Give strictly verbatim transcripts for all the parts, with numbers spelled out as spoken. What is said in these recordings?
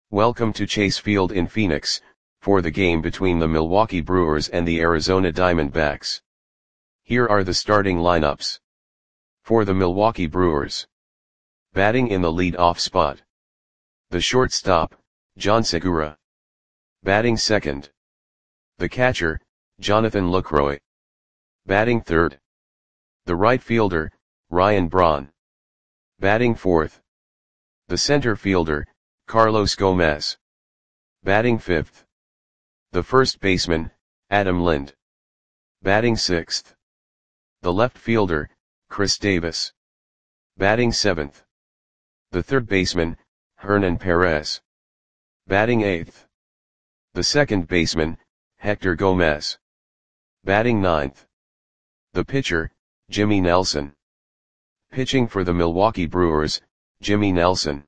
Welcome to Chase Field in Phoenix, for the game between the Milwaukee Brewers and the Arizona Diamondbacks. Here are the starting lineups. For the Milwaukee Brewers. Batting in the lead-off spot. The shortstop, Jean Segura. Batting second. The catcher, Jonathan Lucroy. Batting third. The right fielder, Ryan Braun. Batting fourth. The center fielder, Carlos Gomez. Batting fifth. The first baseman, Adam Lind. Batting sixth. The left fielder, Chris Davis. Batting seventh. The third baseman, Hernan Perez. Batting eighth. The second baseman, Hector Gomez. Batting ninth. The pitcher, Jimmy Nelson. Pitching for the Milwaukee Brewers, Jimmy Nelson.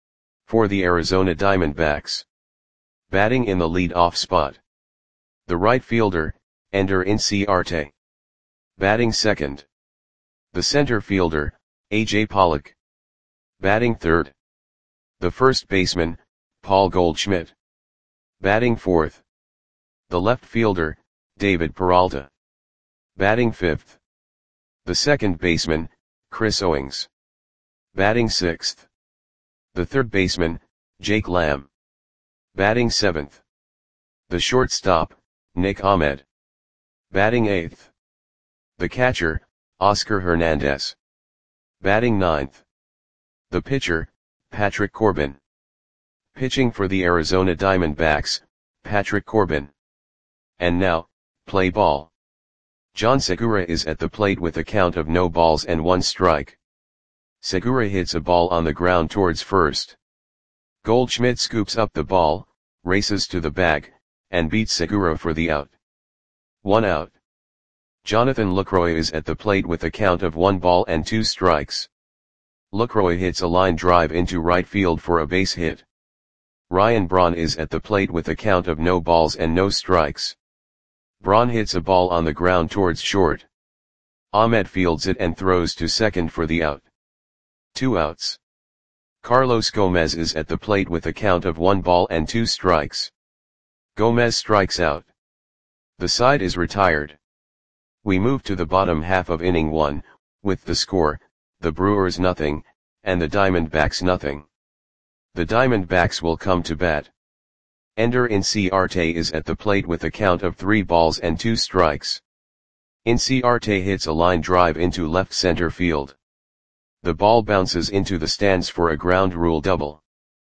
For the Arizona Diamondbacks. Batting in the lead-off spot. The right fielder, Ender Inciarte. Batting second. The center fielder, A J Pollock. Batting third. The first baseman, Paul Goldschmidt. Batting fourth. The left fielder, David Peralta. Batting fifth. The second baseman, Chris Owings. Batting sixth. The third baseman, Jake Lamb. Batting seventh. The shortstop, Nick Ahmed. Batting eighth. The catcher, Oscar Hernandez. Batting ninth. The pitcher, Patrick Corbin. Pitching for the Arizona Diamondbacks, Patrick Corbin. And now, play ball. Jean Segura is at the plate with a count of no balls and one strike. Segura hits a ball on the ground towards first. Goldschmidt scoops up the ball, races to the bag, and beats Segura for the out. One out. Jonathan Lucroy is at the plate with a count of one ball and two strikes. Lucroy hits a line drive into right field for a base hit. Ryan Braun is at the plate with a count of no balls and no strikes. Braun hits a ball on the ground towards short. Ahmed fields it and throws to second for the out. Two outs. Carlos Gomez is at the plate with a count of one ball and two strikes. Gomez strikes out. The side is retired. We move to the bottom half of inning one, with the score, the Brewers nothing, and the Diamondbacks nothing. The Diamondbacks will come to bat. Ender Inciarte is at the plate with a count of three balls and two strikes. Inciarte hits a line drive into left center field. The ball bounces into the stands for a ground rule double.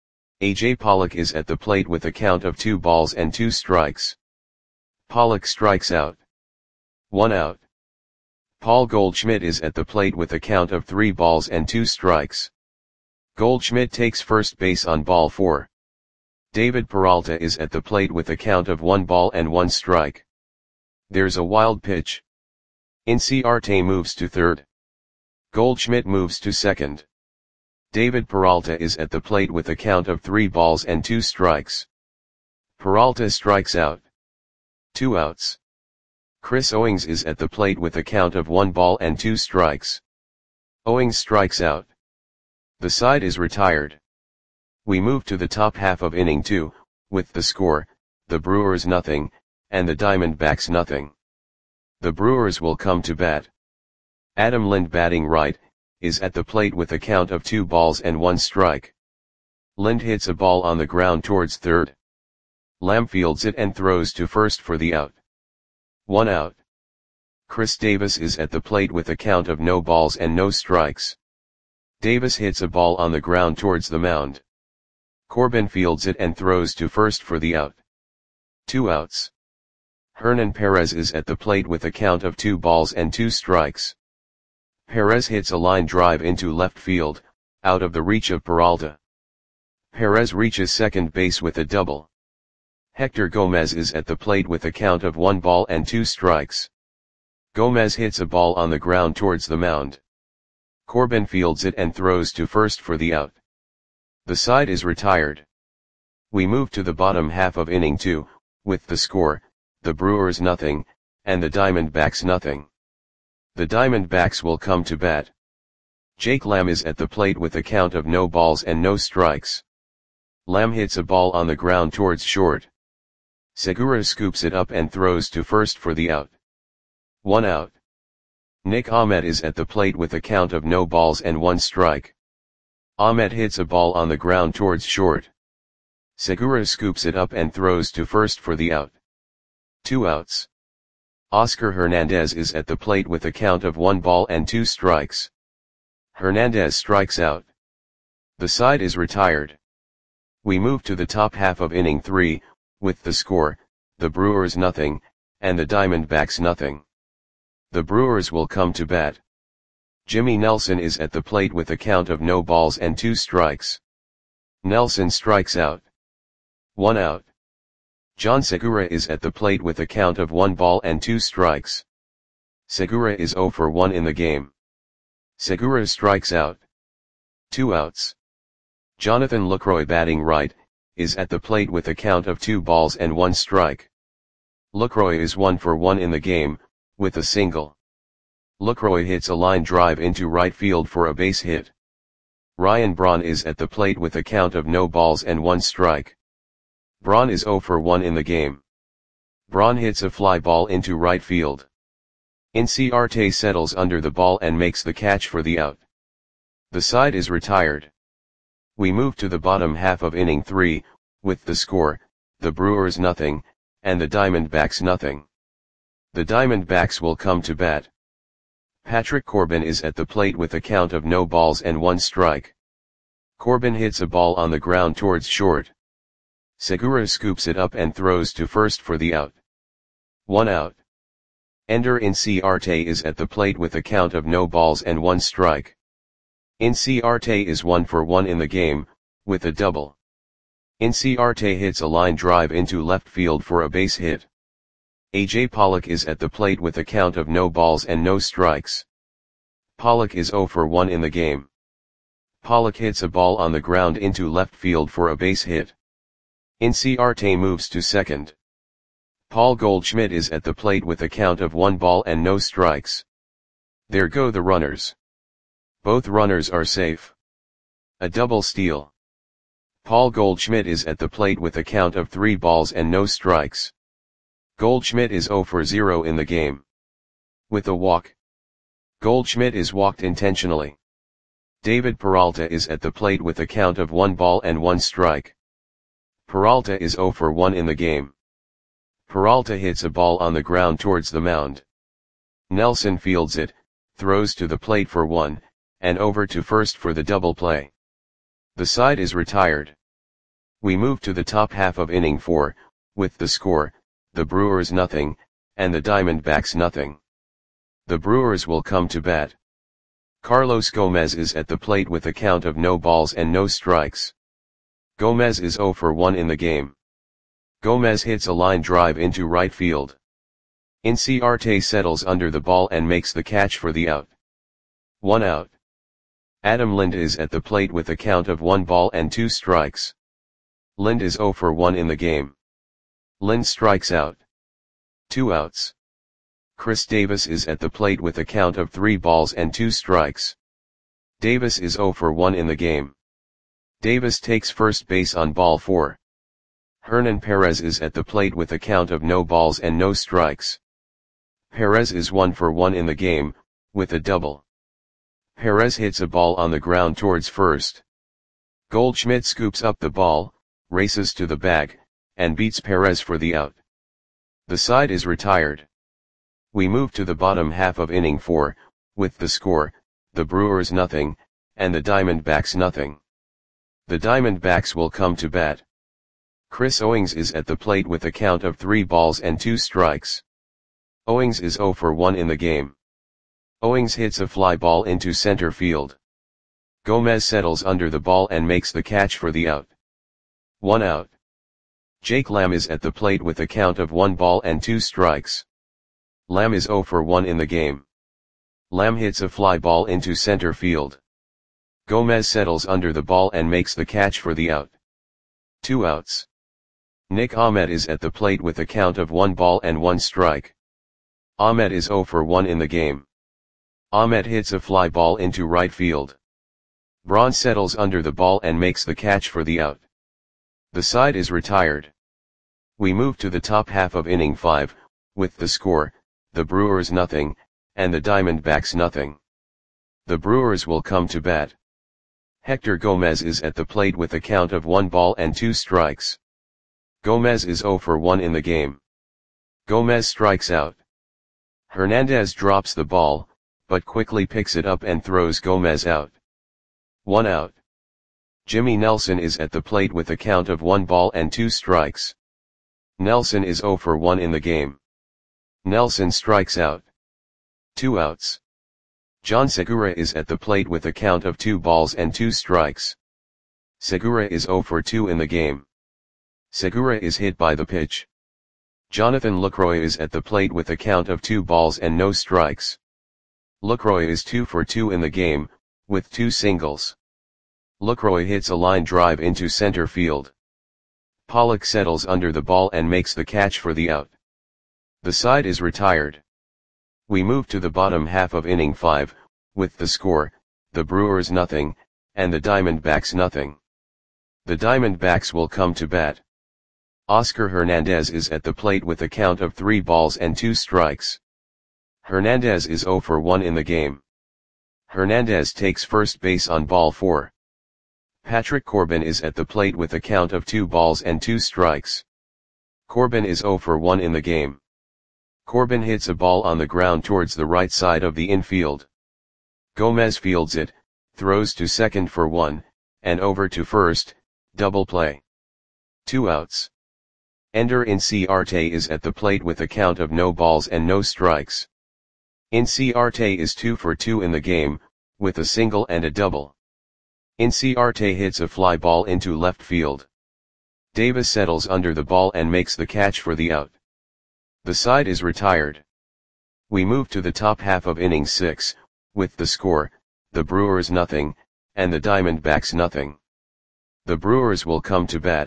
A J Pollock is at the plate with a count of two balls and two strikes. Pollock strikes out. One out. Paul Goldschmidt is at the plate with a count of three balls and two strikes. Goldschmidt takes first base on ball four. David Peralta is at the plate with a count of one ball and one strike. There's a wild pitch. Inciarte moves to third. Goldschmidt moves to second. David Peralta is at the plate with a count of three balls and two strikes. Peralta strikes out. Two outs. Chris Owings is at the plate with a count of one ball and two strikes. Owings strikes out. The side is retired. We move to the top half of inning two, with the score, the Brewers nothing, and the Diamondbacks nothing. The Brewers will come to bat. Adam Lind batting right, is at the plate with a count of two balls and one strike. Lind hits a ball on the ground towards third. Lamb fields it and throws to first for the out. One out. Chris Davis is at the plate with a count of no balls and no strikes. Davis hits a ball on the ground towards the mound. Corbin fields it and throws to first for the out. Two outs. Hernan Perez is at the plate with a count of two balls and two strikes. Perez hits a line drive into left field, out of the reach of Peralta. Perez reaches second base with a double. Hector Gomez is at the plate with a count of one ball and two strikes. Gomez hits a ball on the ground towards the mound. Corbin fields it and throws to first for the out. The side is retired. We move to the bottom half of inning two, with the score, the Brewers nothing, and the Diamondbacks nothing. The Diamondbacks will come to bat. Jake Lamb is at the plate with a count of no balls and no strikes. Lam hits a ball on the ground towards short. Segura scoops it up and throws to first for the out. One out. Nick Ahmed is at the plate with a count of no balls and one strike. Ahmed hits a ball on the ground towards short. Segura scoops it up and throws to first for the out. Two outs. Oscar Hernandez is at the plate with a count of one ball and two strikes. Hernandez strikes out. The side is retired. We move to the top half of inning three, with the score, the Brewers nothing, and the Diamondbacks nothing. The Brewers will come to bat. Jimmy Nelson is at the plate with a count of no balls and two strikes. Nelson strikes out. One out. John Segura is at the plate with a count of one ball and two strikes. Segura is zero for one in the game. Segura strikes out. Two outs. Jonathan Lucroy, batting right, is at the plate with a count of two balls and one strike. Lucroy is one for one in the game, with a single. Lucroy hits a line drive into right field for a base hit. Ryan Braun is at the plate with a count of no balls and one strike. Braun is zero for one in the game. Braun hits a fly ball into right field. Inciarte settles under the ball and makes the catch for the out. The side is retired. We move to the bottom half of inning three, with the score, the Brewers nothing, and the Diamondbacks nothing. The Diamondbacks will come to bat. Patrick Corbin is at the plate with a count of no balls and one strike. Corbin hits a ball on the ground towards short. Segura scoops it up and throws to first for the out. One out. Ender Inciarte is at the plate with a count of no balls and one strike. Inciarte is one for one in the game, with a double. Inciarte hits a line drive into left field for a base hit. A J Pollock is at the plate with a count of no balls and no strikes. Pollock is zero for one in the game. Pollock hits a ball on the ground into left field for a base hit. Inciarte moves to second. Paul Goldschmidt is at the plate with a count of one ball and no strikes. There go the runners. Both runners are safe. A double steal. Paul Goldschmidt is at the plate with a count of three balls and no strikes. Goldschmidt is zero for zero in the game. With a walk. Goldschmidt is walked intentionally. David Peralta is at the plate with a count of one ball and one strike. Peralta is zero for one in the game. Peralta hits a ball on the ground towards the mound. Nelson fields it, throws to the plate for one, and over to first for the double play. The side is retired. We move to the top half of inning four, with the score, the Brewers nothing, and the Diamondbacks nothing. The Brewers will come to bat. Carlos Gomez is at the plate with a count of no balls and no strikes. Gomez is zero for one in the game. Gomez hits a line drive into right field. Inciarte settles under the ball and makes the catch for the out. One out. Adam Lind is at the plate with a count of one ball and two strikes. Lind is zero for one in the game. Lind strikes out. Two outs. Chris Davis is at the plate with a count of three balls and two strikes. Davis is zero for one in the game. Davis takes first base on ball four. Hernan Perez is at the plate with a count of no balls and no strikes. Perez is one for one in the game, with a double. Perez hits a ball on the ground towards first. Goldschmidt scoops up the ball, races to the bag, and beats Perez for the out. The side is retired. We move to the bottom half of inning four, with the score, the Brewers nothing, and the Diamondbacks nothing. The Diamondbacks will come to bat. Chris Owings is at the plate with a count of three balls and two strikes. Owings is zero for one in the game. Owings hits a fly ball into center field. Gomez settles under the ball and makes the catch for the out. One out. Jake Lamb is at the plate with a count of one ball and two strikes. Lamb is zero for one in the game. Lamb hits a fly ball into center field. Gomez settles under the ball and makes the catch for the out. Two outs. Nick Ahmed is at the plate with a count of one ball and one strike. Ahmed is zero for one in the game. Ahmed hits a fly ball into right field. Braun settles under the ball and makes the catch for the out. The side is retired. We move to the top half of inning five, with the score, the Brewers nothing, and the Diamondbacks nothing. The Brewers will come to bat. Hector Gomez is at the plate with a count of one ball and two strikes. Gomez is zero for one in the game. Gomez strikes out. Hernandez drops the ball, but quickly picks it up and throws Gomez out. One out. Jimmy Nelson is at the plate with a count of one ball and two strikes. Nelson is zero for one in the game. Nelson strikes out. Two outs. John Segura is at the plate with a count of two balls and two strikes. Segura is zero for two in the game. Segura is hit by the pitch. Jonathan Lucroy is at the plate with a count of two balls and no strikes. Lucroy is two for two in the game, with two singles. Lucroy hits a line drive into center field. Pollock settles under the ball and makes the catch for the out. The side is retired. We move to the bottom half of inning five, with the score, the Brewers nothing, and the Diamondbacks nothing. The Diamondbacks will come to bat. Oscar Hernandez is at the plate with a count of three balls and two strikes. Hernandez is zero for one in the game. Hernandez takes first base on ball four. Patrick Corbin is at the plate with a count of two balls and two strikes. Corbin is zero for one in the game. Corbin hits a ball on the ground towards the right side of the infield. Gomez fields it, throws to second for one, and over to first, double play. Two outs. Ender Inciarte is at the plate with a count of no balls and no strikes. Inciarte is two for two in the game, with a single and a double. Inciarte hits a fly ball into left field. Davis settles under the ball and makes the catch for the out. The side is retired. We move to the top half of inning six, with the score, the Brewers nothing, and the Diamondbacks nothing. The Brewers will come to bat.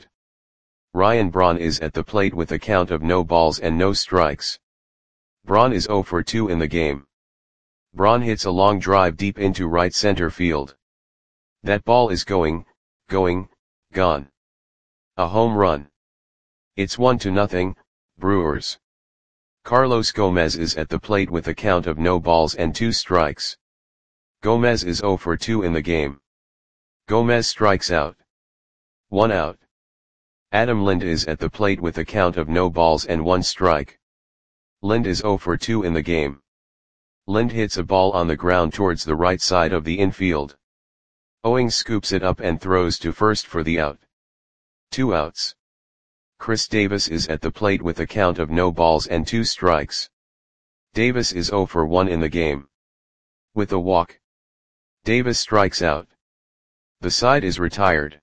Ryan Braun is at the plate with a count of no balls and no strikes. Braun is zero for two in the game. Braun hits a long drive deep into right center field. That ball is going, going, gone. A home run. It's one to nothing, Brewers. Carlos Gomez is at the plate with a count of no balls and two strikes. Gomez is zero for two in the game. Gomez strikes out. One out. Adam Lind is at the plate with a count of no balls and one strike. Lind is zero for two in the game. Lind hits a ball on the ground towards the right side of the infield. Owings scoops it up and throws to first for the out. Two outs. Chris Davis is at the plate with a count of no balls and two strikes. Davis is zero for one in the game. With a walk, Davis strikes out. The side is retired.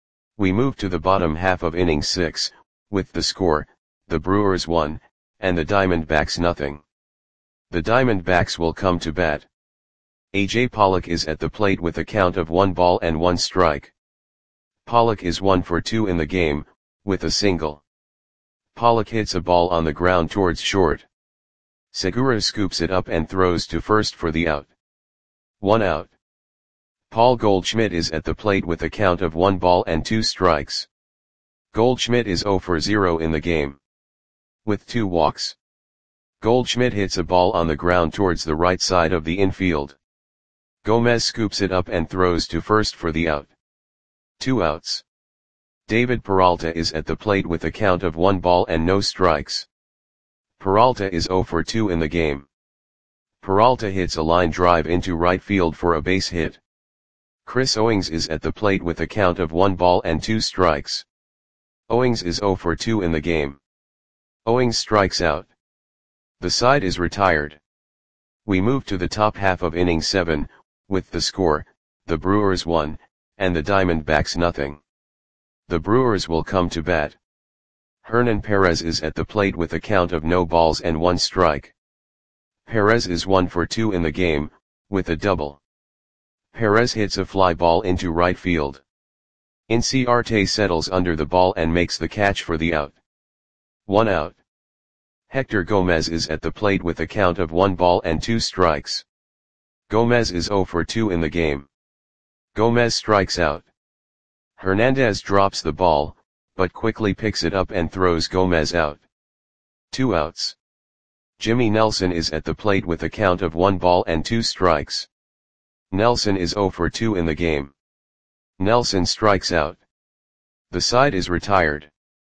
We move to the bottom half of inning six, with the score, the Brewers one, and the Diamondbacks nothing. The Diamondbacks will come to bat. A J Pollock is at the plate with a count of one ball and one strike. Pollock is one for two in the game, with a single. Pollock hits a ball on the ground towards short. Segura scoops it up and throws to first for the out. One out. Paul Goldschmidt is at the plate with a count of one ball and two strikes. Goldschmidt is zero for zero in the game. With two walks. Goldschmidt hits a ball on the ground towards the right side of the infield. Gomez scoops it up and throws to first for the out. Two outs. David Peralta is at the plate with a count of one ball and no strikes. Peralta is zero for two in the game. Peralta hits a line drive into right field for a base hit. Chris Owings is at the plate with a count of one ball and two strikes. Owings is zero for two in the game. Owings strikes out. The side is retired. We move to the top half of inning seven, with the score, the Brewers one, and the Diamondbacks nothing. The Brewers will come to bat. Hernan Perez is at the plate with a count of no balls and one strike. Perez is one for two in the game, with a double. Perez hits a fly ball into right field. Inciarte settles under the ball and makes the catch for the out. One out. Hector Gomez is at the plate with a count of one ball and two strikes. Gomez is zero for two in the game. Gomez strikes out. Hernandez drops the ball, but quickly picks it up and throws Gomez out. Two outs. Jimmy Nelson is at the plate with a count of one ball and two strikes. Nelson is oh for two in the game. Nelson strikes out. The side is retired.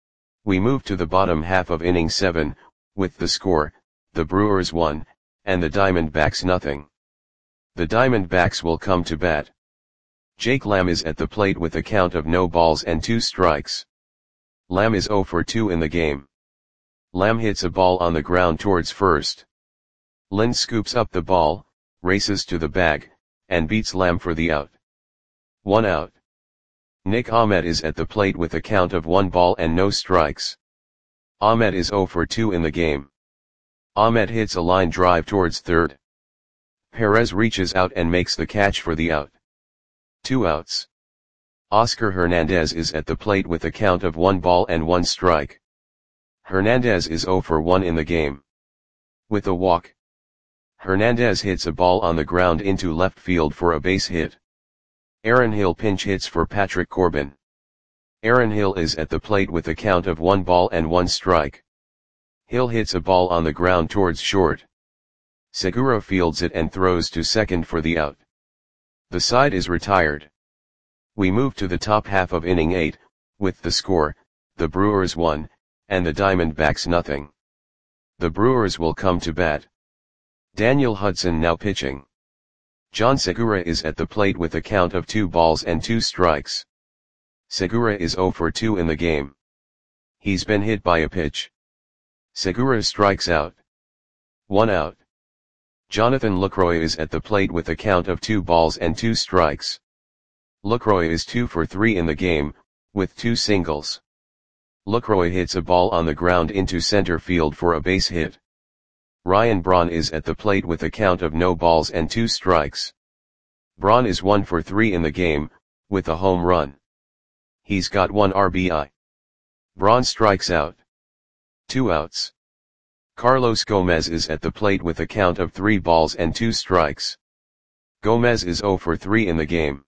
We move to the bottom half of inning seven, with the score, the Brewers one, and the Diamondbacks nothing. The Diamondbacks will come to bat. Jake Lamb is at the plate with a count of no balls and two strikes. Lamb is oh for two in the game. Lamb hits a ball on the ground towards first. Lind scoops up the ball, races to the bag, and beats Lamb for the out. One out. Nick Ahmed is at the plate with a count of one ball and no strikes. Ahmed is oh for two in the game. Ahmed hits a line drive towards third. Perez reaches out and makes the catch for the out. Two outs. Oscar Hernandez is at the plate with a count of one ball and one strike. Hernandez is oh for one in the game. With a walk, Hernandez hits a ball on the ground into left field for a base hit. Aaron Hill pinch hits for Patrick Corbin. Aaron Hill is at the plate with a count of one ball and one strike. Hill hits a ball on the ground towards short. Segura fields it and throws to second for the out. The side is retired. We move to the top half of inning eight, with the score, the Brewers one, and the Diamondbacks nothing. The Brewers will come to bat. Daniel Hudson now pitching. John Segura is at the plate with a count of two balls and two strikes. Segura is oh for two in the game. He's been hit by a pitch. Segura strikes out. One out. Jonathan Lucroy is at the plate with a count of two balls and two strikes. Lucroy is two for three in the game, with two singles. Lucroy hits a ball on the ground into center field for a base hit. Ryan Braun is at the plate with a count of no balls and two strikes. Braun is one for three in the game, with a home run. He's got one R B I. Braun strikes out. Two outs. Carlos Gomez is at the plate with a count of three balls and two strikes. Gomez is oh for three in the game.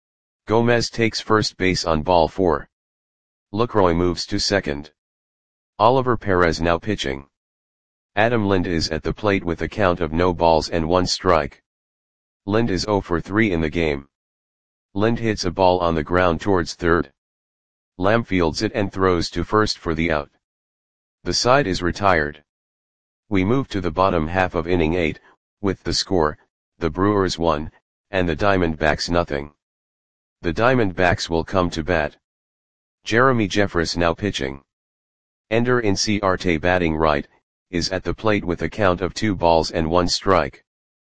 Gomez takes first base on ball four. Lucroy moves to second. Oliver Perez now pitching. Adam Lind is at the plate with a count of no balls and one strike. Lind is oh for three in the game. Lind hits a ball on the ground towards third. Lamb fields it and throws to first for the out. The side is retired. We move to the bottom half of inning eight, with the score, the Brewers one, and the Diamondbacks nothing. The Diamondbacks will come to bat. Jeremy Jeffress now pitching. Ender Inciarte batting right, is at the plate with a count of two balls and one strike.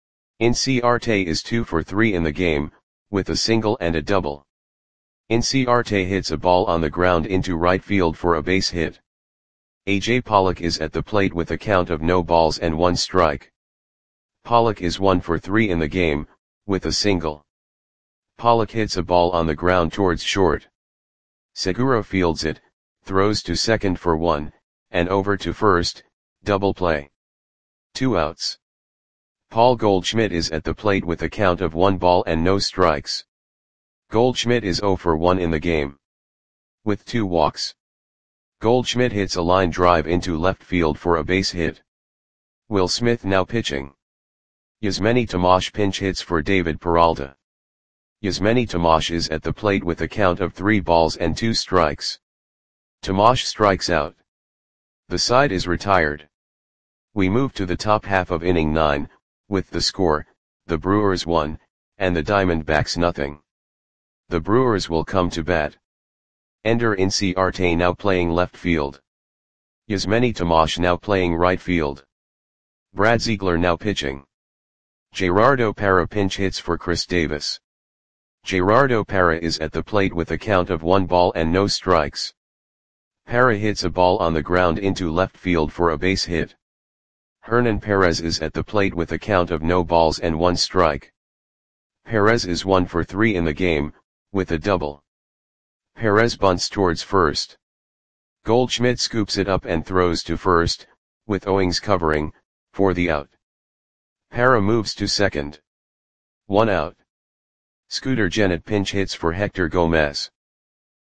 Inciarte is two for three in the game, with a single and a double. Inciarte hits a ball on the ground into right field for a base hit. A J Pollock is at the plate with a count of no balls and one strike. Pollock is one for three in the game, with a single. Pollock hits a ball on the ground towards short. Segura fields it, throws to second for one, and over to first, double play. Two outs. Paul Goldschmidt is at the plate with a count of one ball and no strikes. Goldschmidt is oh for one in the game. With two walks. Goldschmidt hits a line drive into left field for a base hit. Will Smith now pitching. Yasmani Tomash pinch hits for David Peralta. Yasmani Tomash is at the plate with a count of three balls and two strikes. Tomash strikes out. The side is retired. We move to the top half of inning nine, with the score, the Brewers one, and the Diamondbacks nothing. The Brewers will come to bat. Ender Inciarte now playing left field. Yasmani Tomash now playing right field. Brad Ziegler now pitching. Gerardo Parra pinch hits for Chris Davis. Gerardo Parra is at the plate with a count of one ball and no strikes. Parra hits a ball on the ground into left field for a base hit. Hernan Perez is at the plate with a count of no balls and one strike. Perez is one for three in the game, with a double. Perez bunts towards first. Goldschmidt scoops it up and throws to first, with Owings covering, for the out. Parra moves to second. One out. Scooter Gennett pinch hits for Hector Gomez.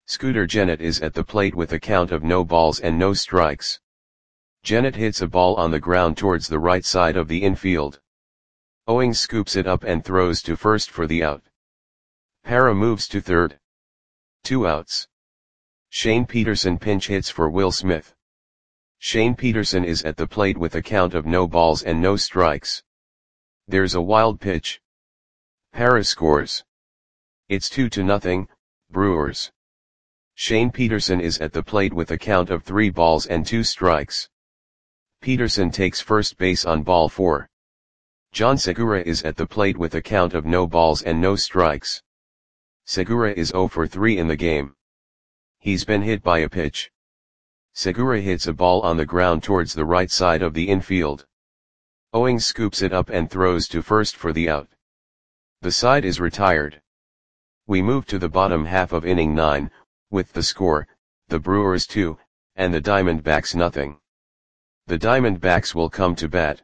Scooter Gennett is at the plate with a count of no balls and no strikes. Gennett hits a ball on the ground towards the right side of the infield. Owings scoops it up and throws to first for the out. Para moves to third. Two outs. Shane Peterson pinch hits for Will Smith. Shane Peterson is at the plate with a count of no balls and no strikes. There's a wild pitch. Para scores. It's two to nothing, Brewers. Shane Peterson is at the plate with a count of three balls and two strikes. Peterson takes first base on ball four. John Segura is at the plate with a count of no balls and no strikes. Segura is oh for three in the game. He's been hit by a pitch. Segura hits a ball on the ground towards the right side of the infield. Owings scoops it up and throws to first for the out. The side is retired. We move to the bottom half of inning nine, with the score, the Brewers two, and the Diamondbacks nothing. The Diamondbacks will come to bat.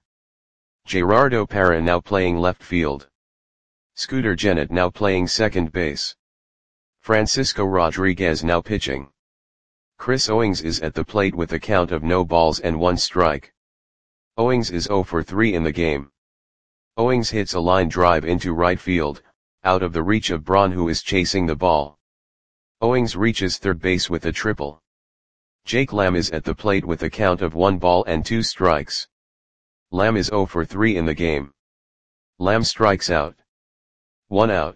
Gerardo Parra now playing left field. Scooter Gennett now playing second base. Francisco Rodriguez now pitching. Chris Owings is at the plate with a count of no balls and one strike. Owings is oh for three in the game. Owings hits a line drive into right field, out of the reach of Braun, who is chasing the ball. Owings reaches third base with a triple. Jake Lamb is at the plate with a count of one ball and two strikes. Lamb is oh for three in the game. Lamb strikes out. One out.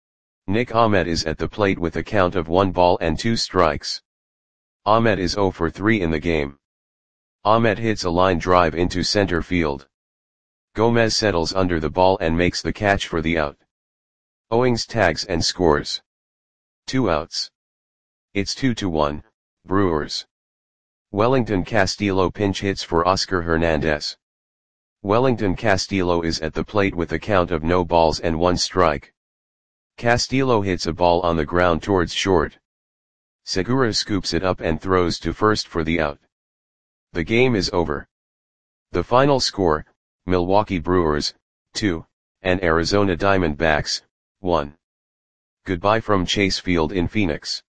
Nick Ahmed is at the plate with a count of one ball and two strikes. Ahmed is oh for three in the game. Ahmed hits a line drive into center field. Gomez settles under the ball and makes the catch for the out. Owings tags and scores. Two outs. It's two to one, Brewers. Wellington Castillo pinch hits for Oscar Hernandez. Wellington Castillo is at the plate with a count of no balls and one strike. Castillo hits a ball on the ground towards short. Segura scoops it up and throws to first for the out. The game is over. The final score, Milwaukee Brewers, two, and Arizona Diamondbacks, one. Goodbye from Chase Field in Phoenix.